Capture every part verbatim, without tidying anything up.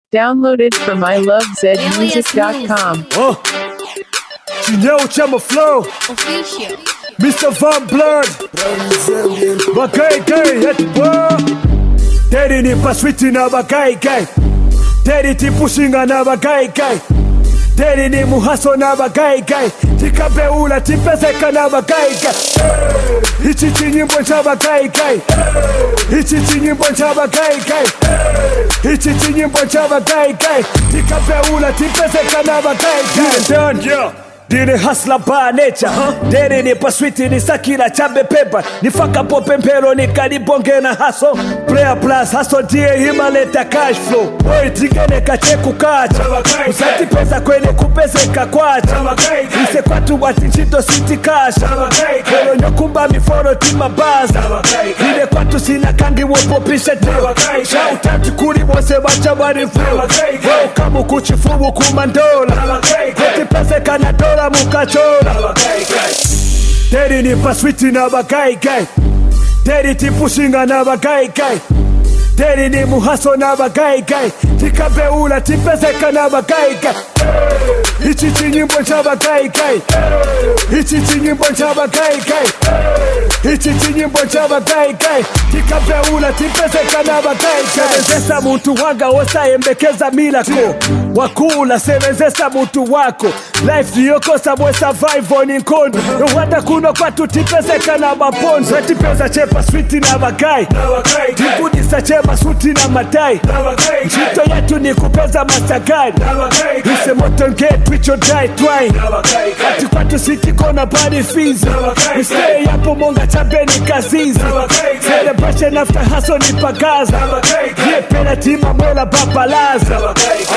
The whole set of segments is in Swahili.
Downloaded from I love zed music dot com. Oh, Chinyao Chama Flow, Official. Mister Van Blood, Bagai Gai at War. Daddy ni paswiti na Bagai Gai. Daddy ti pushinga na Bagai Gai. Daddy ni muhaso na Bagai Gai. Tikabeula tipezeka na Bagai Gai. Ichi chinyimbo cha Bagai Gai. Ichi chinyimbo cha Bagai Gai. Ichi chinyimbo cha Bagai Gai. Tikabeula tipezeka na Bagai Gai. Done, yeah. Dini hustler by nature huh? Deni ni paswiti ni sakila chambe pepa. Ni faka pope mpero ni kanibonge na hustle. Player plus hustle die himaleta cash flow. Oi tigene kacheku kacha. Usati pesa kwenye kupezeka kwacha. Ise kwatu wati nchito city kasha. Kwelo nyokumba miforo tima baza. Hine kwatu sina kangi wopopisha dewa. Shout kuri wose wacha warifu. Wao kamu kuchifubu kumandola. Kweti pezeka na dola mukachola. Daddy ni paswiti na Bagai Gai. Daddy ti pushinga na Bagai Gai. Daddy ni muhaso na Bagai Gai. Tikabeula tipezeka na Bagai Gai. Ichi chinyimbo cha Bagai Gai. Ichi chinyimbo cha Bagai Gai. Ichi chinyimbo cha Bagai Gai. Tikabeula tipezeka na Bagai Gai. Sevenzesa muntu wanga osa embekeza milako. Wakula sevenzesa muntu wako. Life niyokosa mwe survival ni nkondo. Wanda kuno kwa tutipezeka na maponzo. Wetipeza chepa switi na Bagai. Tipudisa chema suti na matai. Nchito yetu ni kupeza masagari. Ise moto nge twitch or die twine. Ati kwa tu siki kona body fees. We stay yapo monga chambeni kazizi. Celebration after hustle ni pagaza. Ye pena tima mwela babalaza.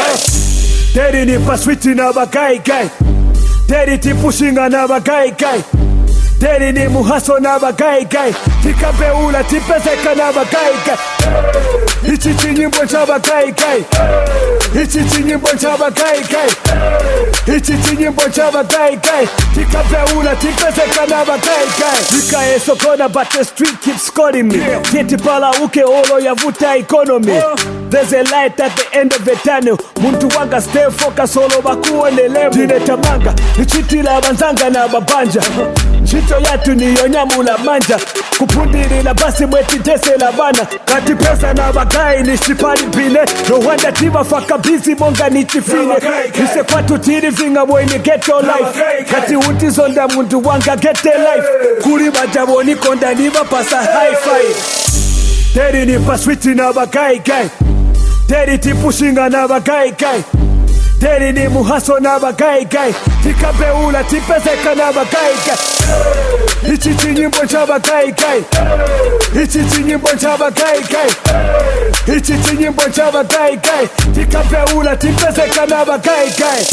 Daddy ni paswiti na Bagai Gai. Daddy ti pushinga na Bagai Gai. Daddy ni muhaso na Bagai Gai. Tikabeula tipezeka na Bagai Gai. Ichi chinyimbo cha Bagai Gai. Ichi chinyimbo cha Bagai Gai. Ichi chinyimbo cha Bagai Gai. Tikabeula tipezeka na Bagai Gai. Nikae sokona but the street keeps calling me. Kiti pala uke olo ya vuta economy. There's a light at the end of the tunnel. Muntu wanga stay focus olo bakuwa nelemu. Jine tamanga, nichiti la banzanga na babanja. Nchito yatu ni yonyamula manja. Kupundiri la basi mweti jese la bana. Kati pesa na Bagai ni shipari pile. No wanda tima faka busy monga ni chifine. Nise kwatu tiri vinga mweni get your life. Kati uti zonda muntu wanga get your life. Kuri majabo ni konda niva pasa high five. Daddy ni paswiti na Bagai Gai. Daddy ti pushinga na Bagai Gai. Daddy ni muhaso na Bagai Gai. Tikabeula tipezeka na Bagai Gai. Ichi chinyimbo cha Bagai Gai. Ichi chinyimbo cha Bagai Gai. Ichi chinyimbo cha Bagai Gai. Tikabeula tipezeka na Bagai Gai.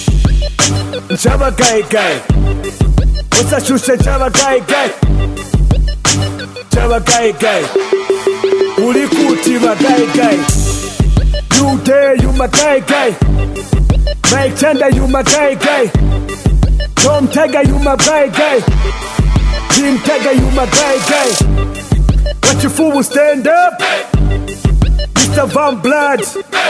Cha Bagai Gai. Osa shushe cha Bagai Gai. Cha Bagai Gai. Ulikuti Bagai Gai. You there, you my guy guy. Mike Chanda, you my guy guy. Tom Tiger, you my guy guy. Team Tiger, you my guy guy. What you fool will stand up? Mister Van Blood.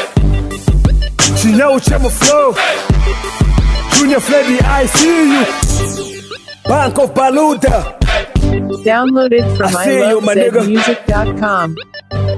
Chinyao Chama Flow. Junior Freddy, I see you. Bank of Baluda. Downloaded from I I see you, love my zed nigga. music dot com.